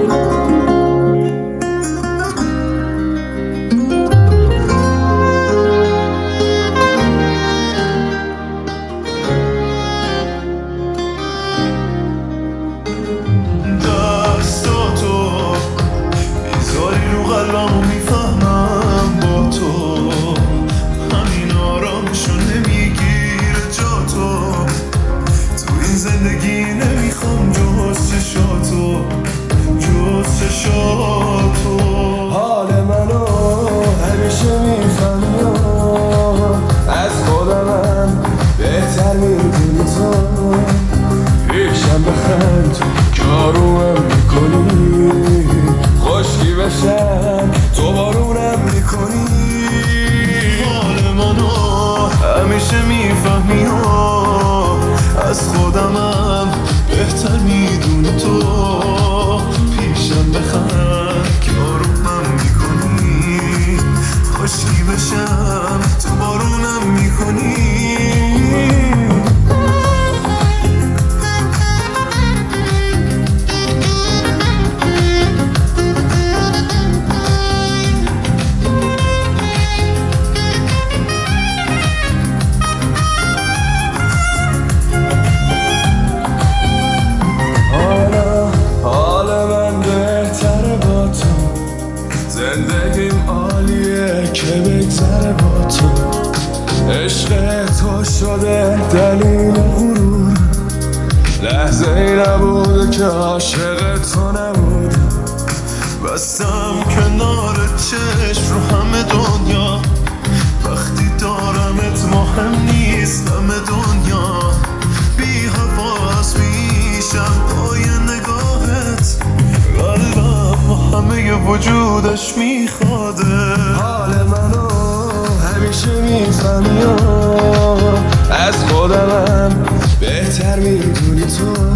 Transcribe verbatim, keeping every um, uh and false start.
قلبمو میفهمم با تو، همین آرامشو نمیگیره جا تو. تو این زندگی نمیخوام جز چشاتو، جز چشاتو. حال منو همیشه میفهمی، از خودمم بهتر میدونی تو. پیشم بخند که آرومم میکنی، خشکی بشم تو بارونم میکنی. حال منو همیشه میفهمی، از خودمم بهتر میدونی تو. پیشم بخند که آرومم میکنی، خشکی بشم تو بارونم میکنی. زندگیم عالیه که بگذره با تو. عشق تو شده دلیل غرور، لحظه ای نبوده که عاشق تو نبود. بستم کنار چشم رو همه دنیا، وقتی دارمت مهم نیست همه دنیا. بی حواس میشم پای نگاهت، قلبم همه وجودش میخواده. حال منو همیشه میفهمی، از خودمم بهتر میدونی تو.